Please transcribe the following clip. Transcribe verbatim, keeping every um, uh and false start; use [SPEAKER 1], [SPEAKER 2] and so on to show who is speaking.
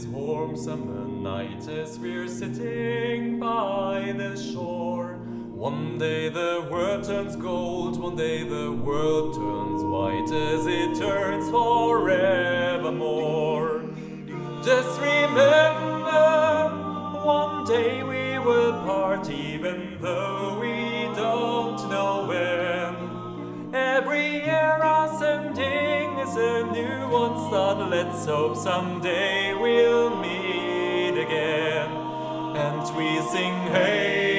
[SPEAKER 1] this warm summer night as we're sitting by the shore. One day the world turns gold, one day the world turns white as it turns forevermore. Just remember, one day we will part, even though we don't know when. Every era's ending is a new one start. Let's hope someday we'll meet again. And we sing, hey,